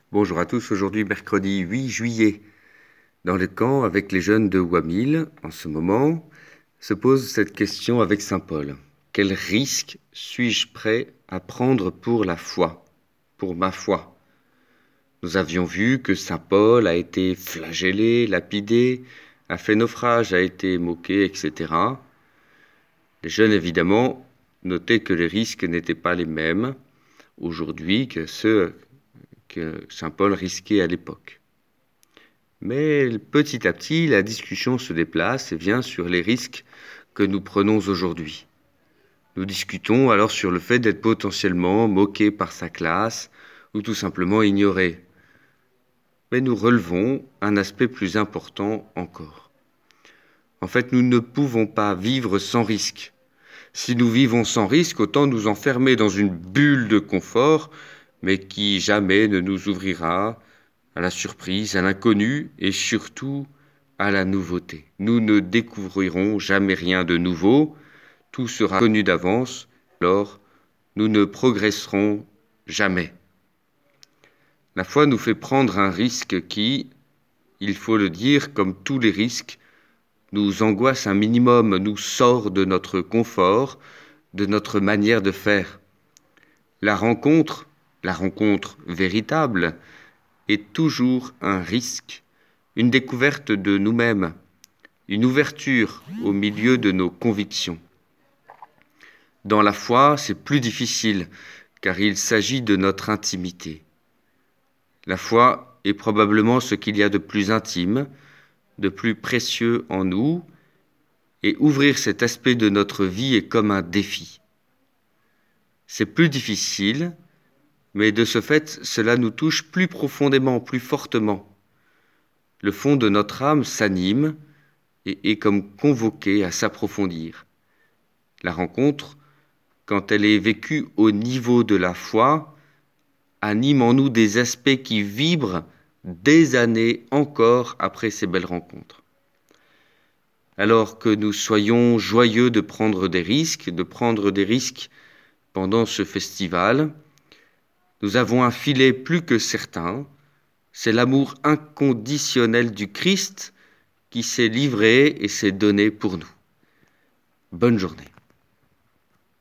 Bonjour à tous, aujourd'hui mercredi 8 juillet. Dans le camp avec les jeunes de Wamil, en ce moment, se pose cette question avec saint Paul. Quel risque suis-je prêt à prendre pour la foi, pour ma foi? Nous avions vu que saint Paul a été flagellé, lapidé, a fait naufrage, a été moqué, etc. Les jeunes, évidemment, notaient que les risques n'étaient pas les mêmes aujourd'hui que ceux que saint Paul risquait à l'époque. Mais petit à petit, la discussion se déplace et vient sur les risques que nous prenons aujourd'hui. Nous discutons alors sur le fait d'être potentiellement moqué par sa classe ou tout simplement ignoré. Mais nous relevons un aspect plus important encore. En fait, nous ne pouvons pas vivre sans risque. Si nous vivons sans risque, autant nous enfermer dans une bulle de confort, mais qui jamais ne nous ouvrira à la surprise, à l'inconnu et surtout à la nouveauté. Nous ne découvrirons jamais rien de nouveau, tout sera connu d'avance, alors nous ne progresserons jamais. La foi nous fait prendre un risque qui, il faut le dire, comme tous les risques, nous angoisse un minimum, nous sort de notre confort, de notre manière de faire. La rencontre véritable, est toujours un risque, une découverte de nous-mêmes, une ouverture au milieu de nos convictions. Dans la foi, c'est plus difficile, car il s'agit de notre intimité. La foi est probablement ce qu'il y a de plus intime, de plus précieux en nous, et ouvrir cet aspect de notre vie est comme un défi. C'est plus difficile, mais de ce fait, cela nous touche plus profondément, plus fortement. Le fond de notre âme s'anime et est comme convoqué à s'approfondir. La rencontre, quand elle est vécue au niveau de la foi, anime en nous des aspects qui vibrent des années encore après ces belles rencontres. Alors que nous soyons joyeux de prendre des risques pendant ce festival, nous avons un filet plus que certain, c'est l'amour inconditionnel du Christ qui s'est livré et s'est donné pour nous. Bonne journée.